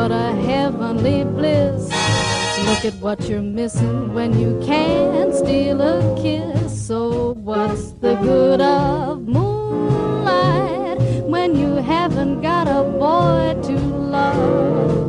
what a heavenly bliss. Look at what you're missing when you can't steal a kiss. So what's the good of moonlight when you haven't got a boy to love?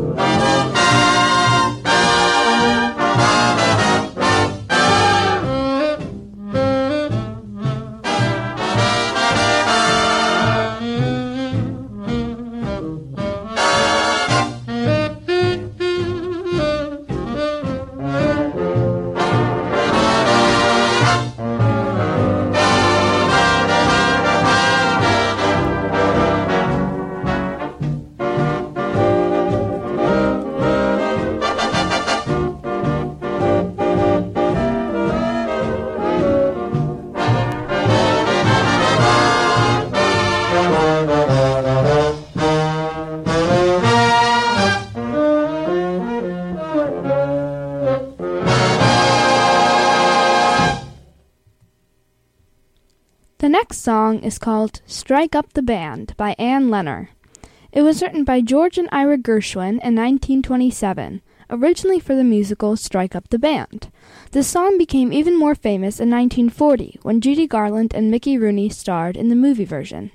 The next song is called Strike Up the Band by Anne Lenner. It was written by George and Ira Gershwin in 1927, originally for the musical Strike Up the Band. The song became even more famous in 1940 when Judy Garland and Mickey Rooney starred in the movie version.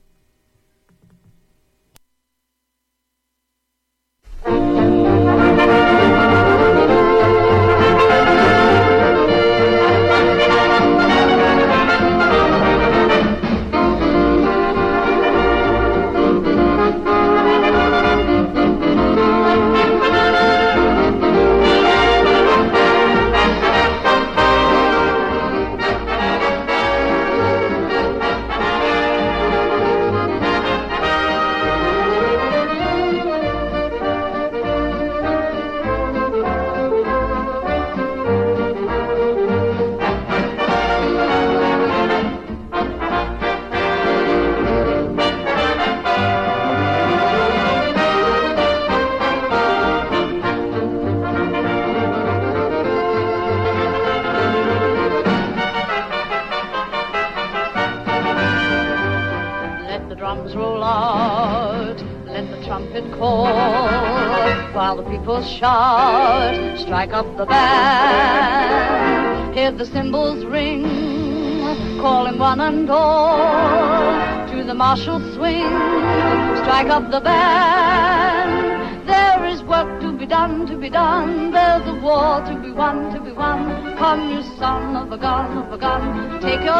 While the people shout, strike up the band. Hear the cymbals ring, calling one and all to the martial swing. Strike up the band. There is work to be done, to be done. There's a war to be won, to be won. Come, you son of a gun, take your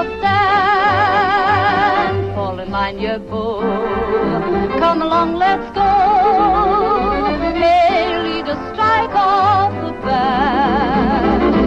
stand. Fall in line, you fool. Come along, let's go. Hey, leader, strike off the band.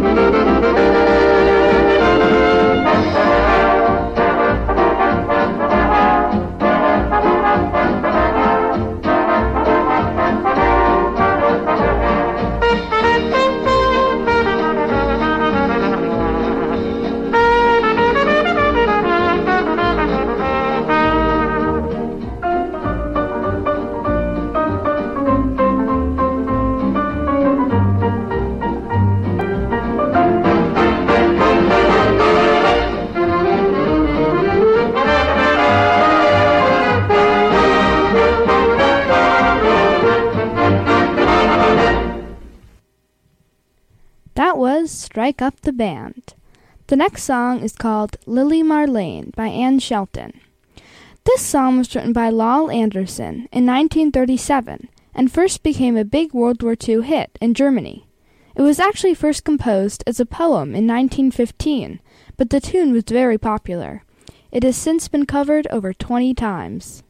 Strike Up the Band. The next song is called Lily Marlene by Anne Shelton. This song was written by Lowell Anderson in 1937 and first became a big World War II hit in Germany. It was actually first composed as a poem in 1915, but the tune was very popular. It has since been covered over 20 times.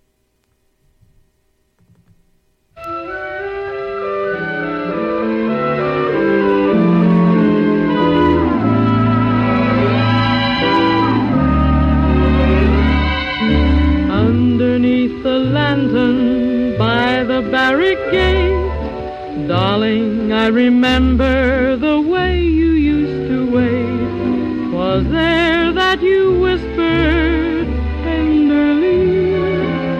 Underneath the lantern by the barrack gate, darling, I remember the way you used to wait. 'Twas there that you whispered tenderly,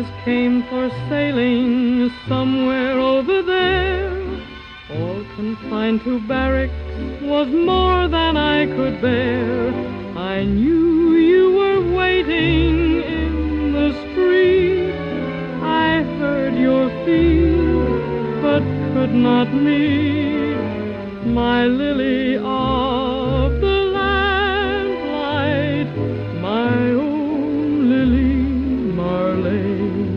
Others came for sailing somewhere over there. All confined to barracks was more than I could bear. I knew you were waiting in the street. I heard your feet, but could not meet. My lily of the lamplight, my own Lily Marlene.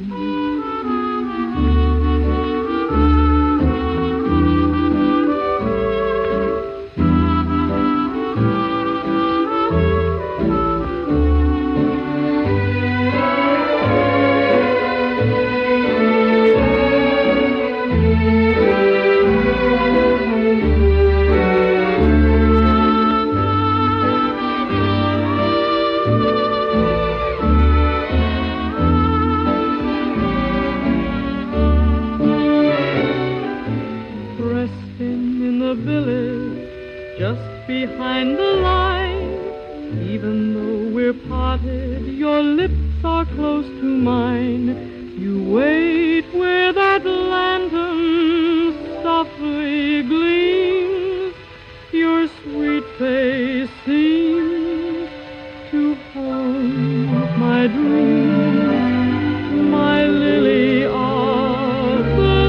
Behind the line, even though we're parted, your lips are close to mine. You wait where that lantern softly gleams. Your sweet face seems to haunt my dreams. My lily of the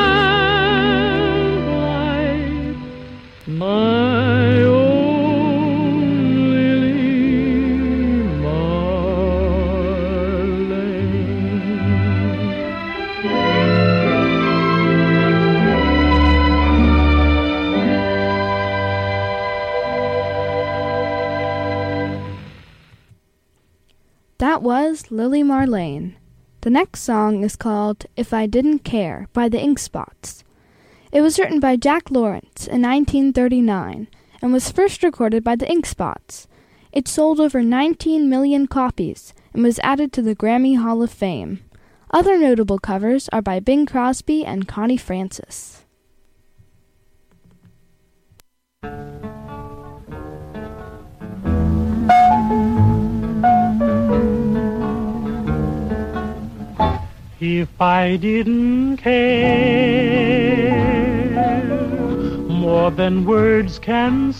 lamplight, my That was Lily Marlene. The next song is called If I Didn't Care by the Ink Spots. It was written by Jack Lawrence in 1939 and was first recorded by the Ink Spots. It sold over 19 million copies and was added to the Grammy Hall of Fame. Other notable covers are by Bing Crosby and Connie Francis. If I didn't care more than words can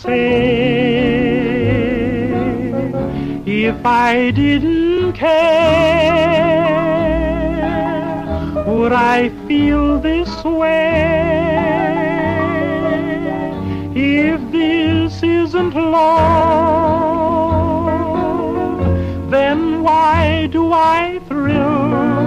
say, if I didn't care, would I feel this way? If this isn't love, then why do I thrill?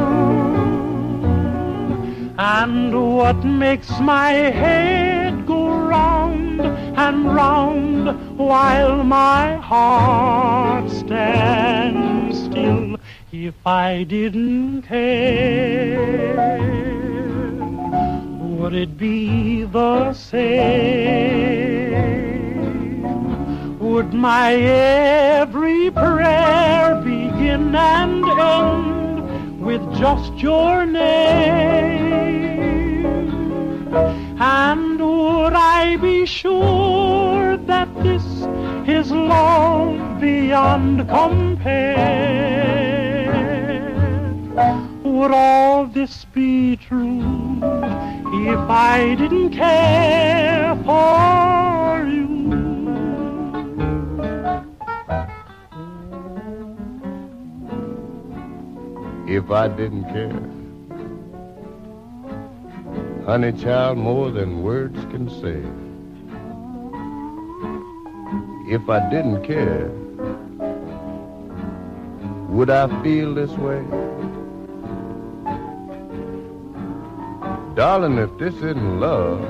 And what makes my head go round and round while my heart stands still? If I didn't care, would it be the same? Would my every prayer begin and end with just your name? And would I be sure that this is love beyond compare? Would all this be true if I didn't care for you? If I didn't care, honey child, more than words can say. If I didn't care, would I feel this way? Darling, if this isn't love,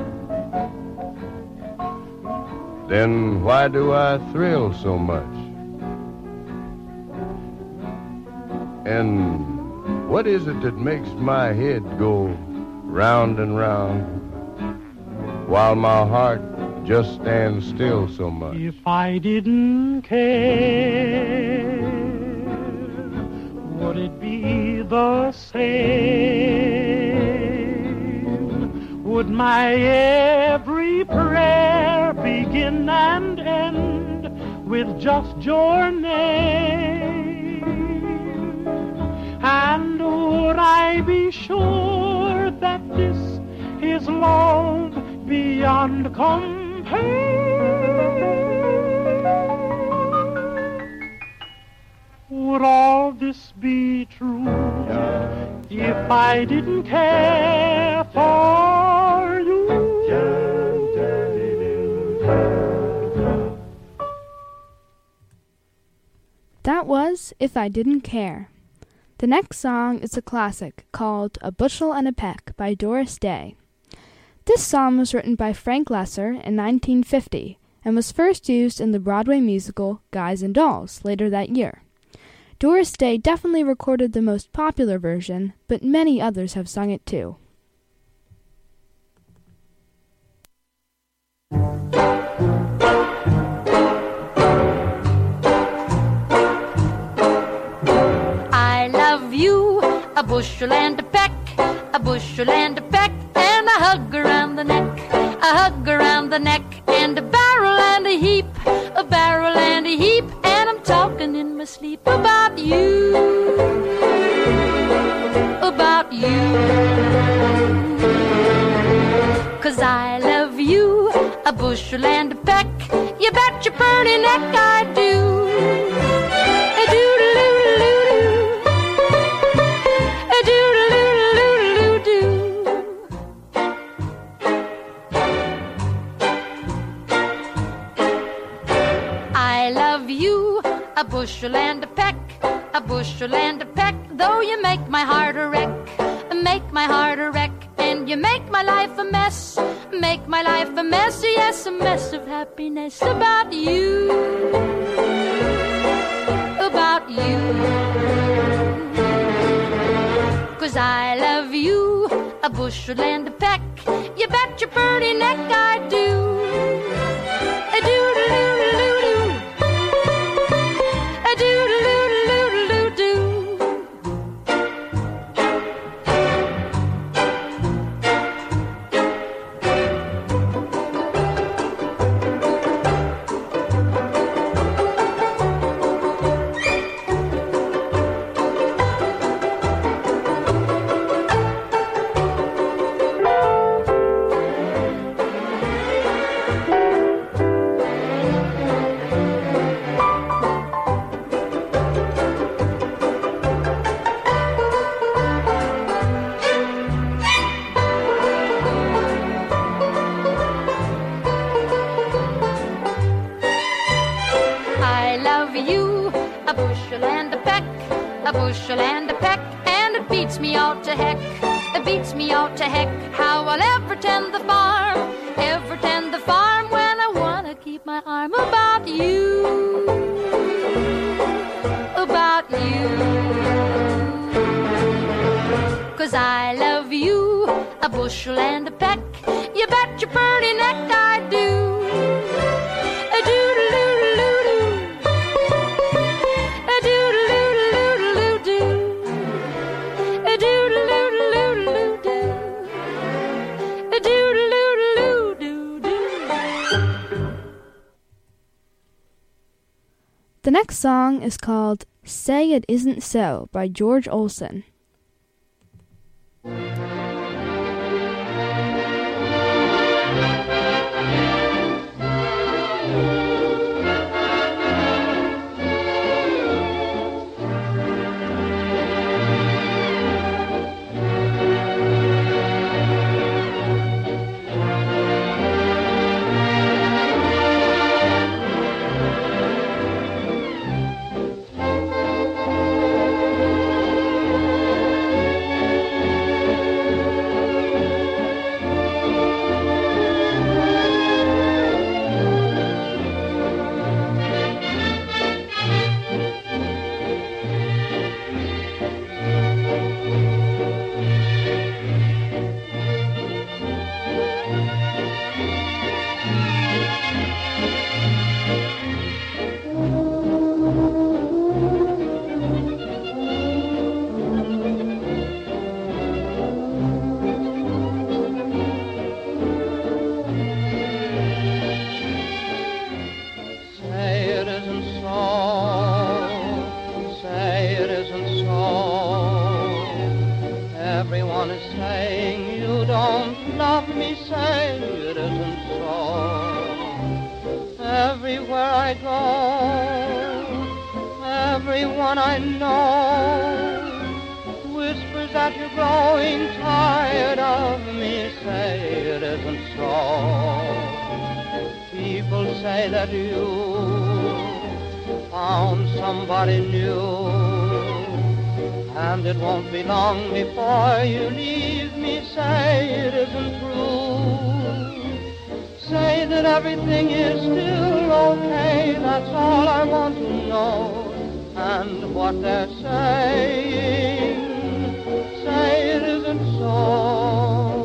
then why do I thrill so much? And what is it that makes my head go round and round while my heart just stands still so much? If I didn't care, would it be the same? Would my every prayer begin and end with just your name? And be sure that this is love beyond compare. Would all this be true if I didn't care for you? That was If I Didn't Care. The next song is a classic called A Bushel and a Peck by Doris Day. This song was written by Frank Loesser in 1950 and was first used in the Broadway musical Guys and Dolls later that year. Doris Day definitely recorded the most popular version, but many others have sung it too. I love you, a bushel and a peck, a bushel and a peck, and a hug around the neck, a hug around the neck, and a barrel and a heap, a barrel and a heap, and I'm talking in my sleep about you, about you. 'Cause I love you, a bushel and a peck, you bet your pretty neck I do. A bushel and a peck, a bushel and a peck, though you make my heart a wreck, make my heart a wreck, and you make my life a mess, make my life a mess, yes, a mess of happiness about you, about you. 'Cause I love you, a bushel and a peck, you bet your pretty neck I do. A bushel and a peck, and it beats me out to heck, it beats me out to heck, how I'll ever tend the farm when I wanna keep my arm about you, about you. 'Cause I love you, a bushel and a peck, you bet your pretty neck I do. The next song is called Say It Isn't So by George Olsen. Everyone is saying you don't love me, say it isn't so. Everywhere I go, everyone I know whispers that you're growing tired of me, say it isn't so. People say that you found somebody new, and it won't be long before you leave me, say it isn't true. Say that everything is still okay, that's all I want to know. And what they're saying, say it isn't so.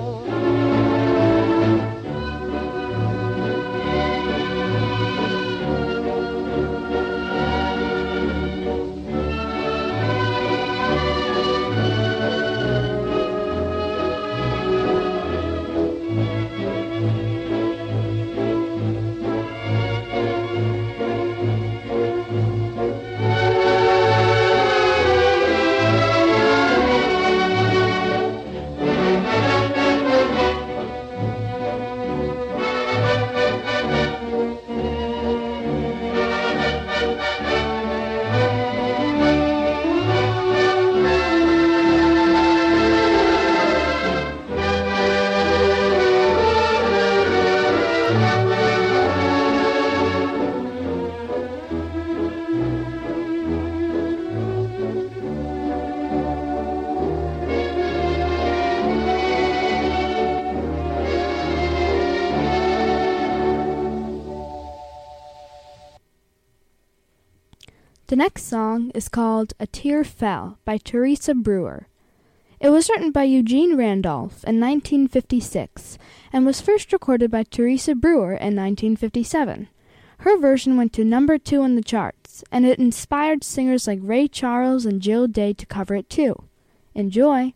The next song is called A Tear Fell by Teresa Brewer. It was written by Eugene Randolph in 1956 and was first recorded by Teresa Brewer in 1957. Her version went to number 2 on the charts, and it inspired singers like Ray Charles and Jill Day to cover it too. Enjoy!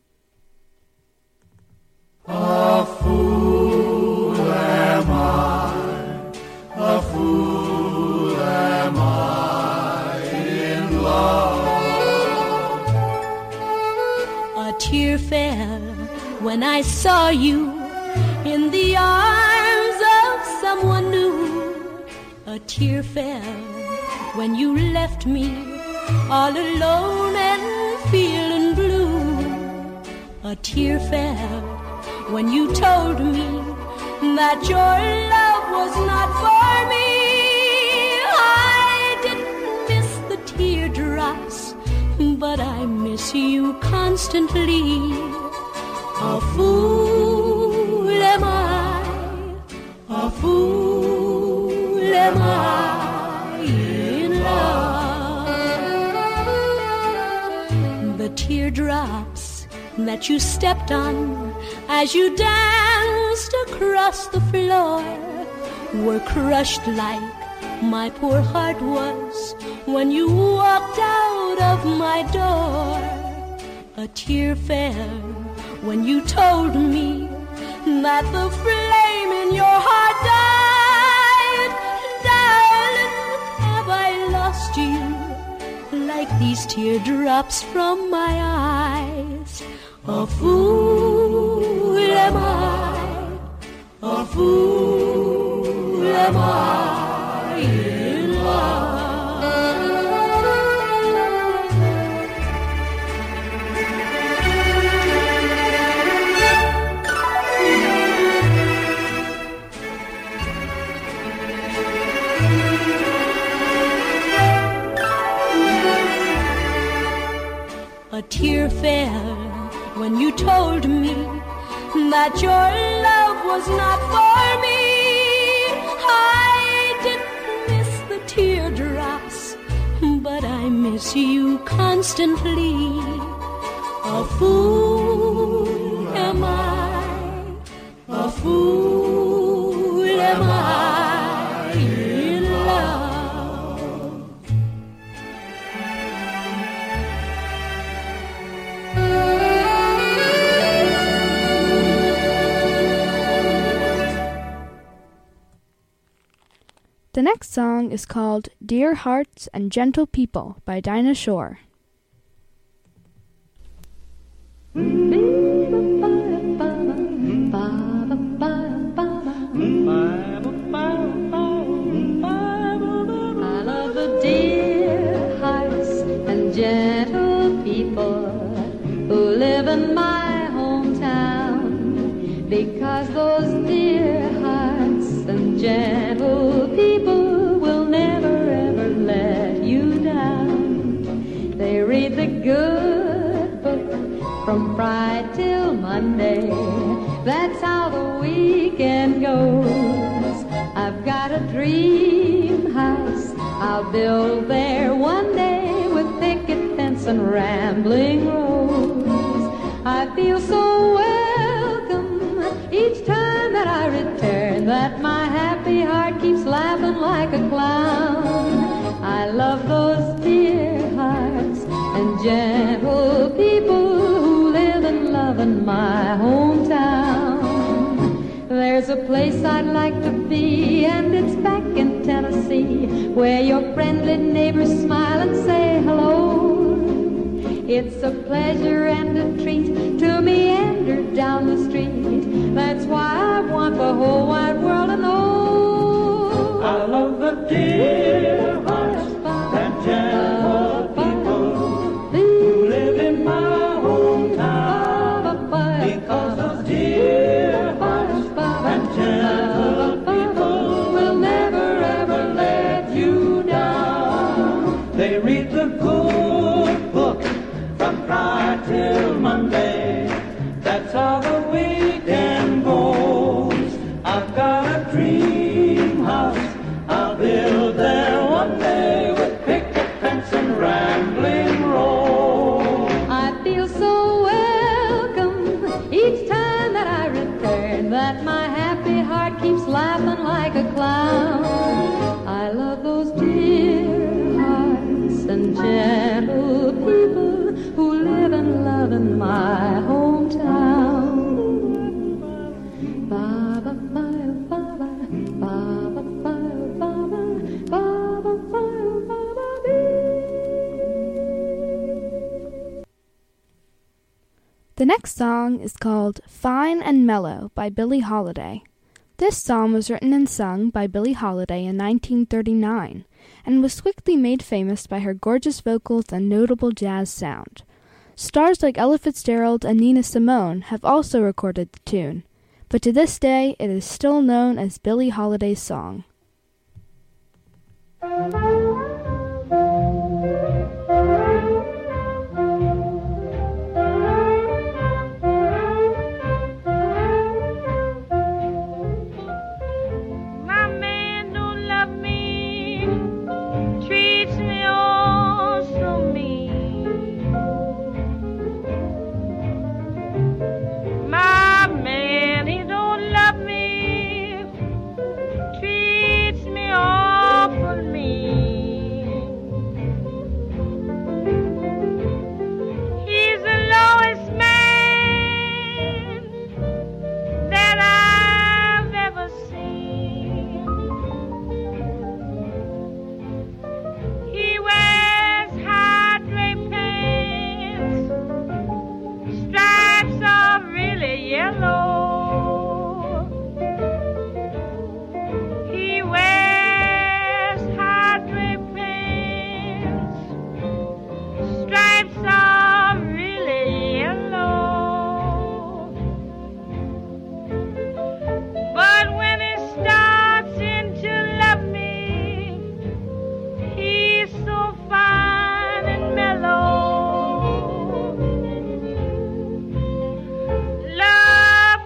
A fool am I, a fool am I in love. A tear fell when I saw you in the arms of someone new. A tear fell when you left me all alone and feeling blue. A tear fell when you told me that your love was not for me. I didn't miss the teardrops, but I miss you constantly. A fool am I, a fool am I in love. The teardrops that you stepped on as you danced across the floor were crushed like my poor heart was when you walked out of my door. A tear fell when you told me that the flame in your heart died. Darling, have I lost you like these teardrops from my eyes? A fool am I, a fool am I in love. A tear fell when you told me that your love was not for me. I didn't miss the teardrops, but I miss you constantly. A fool am I, a fool am I in love. The next song is called Dear Hearts and Gentle People by Dinah Shore. Mm-hmm. because those dear hearts and gentle people will never ever let you down. They read the good book from Friday till Monday. That's how the weekend goes. I've got a dream house I'll build there one day with picket fence and rambling rose. I feel so welcome each time that I return, that my happy heart keeps laughing like a clown. I love those dear hearts and gentle people who live and love in my hometown. There's a place I'd like to be, and it's back in Tennessee, where your friendly neighbors smile and say hello. It's a pleasure and a treat to meander down the street. That's why I want the whole wide world to know. I love the dear hearts and gentle people who live in my hometown, because those dear hearts and gentle people will never ever let you down. They read the good book from Friday till Monday. That's how the weekend goes. I've got a dream house I'll build there one day with picket fence and rambling road. I feel so welcome each time that I return, that my happy heart keeps laughing like a clown. I love those dear hearts and gentle people who live and love in my hometown. Ba ba ba ba ba ba ba ba ba ba ba bee. The next song is called Fine and Mellow by Billie Holiday. This song was written and sung by Billie Holiday in 1939 and was quickly made famous by her gorgeous vocals and notable jazz sound. Stars like Ella Fitzgerald and Nina Simone have also recorded the tune, but to this day it is still known as Billie Holiday's song. Love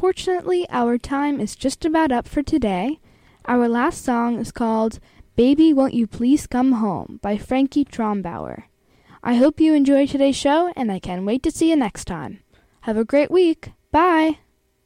Unfortunately, our time is just about up for today. Our last song is called Baby Won't You Please Come Home by Frankie Trombauer. I hope you enjoyed today's show, and I can't wait to see you next time. Have a great week. Bye!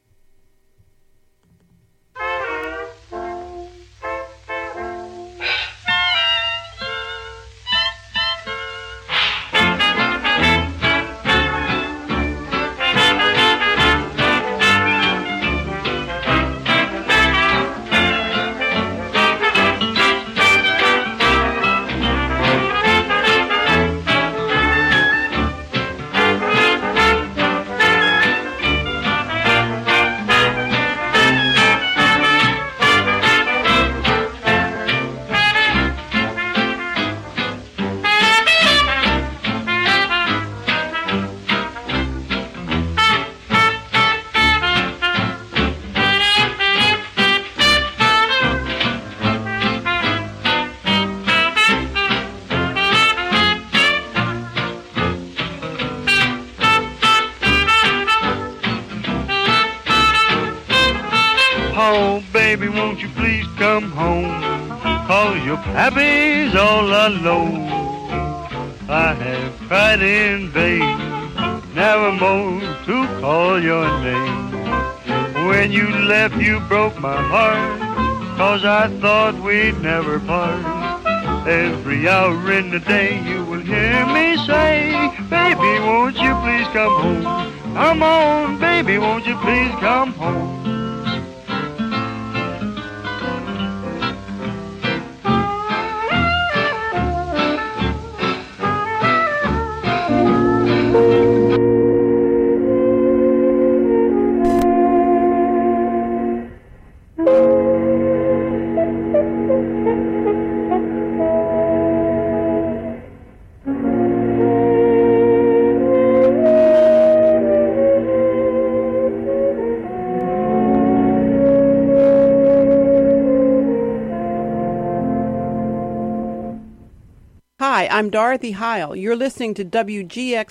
Oh, baby, won't you please come home? 'Cause your pappy's all alone. I have cried in vain, never more to call your name. When you left, you broke my heart, 'cause I thought we'd never part. Every hour in the day you will hear me say, baby, won't you please come home? Come on, baby, won't you please come home? Hi, I'm Dorothy Heil. You're listening to WGX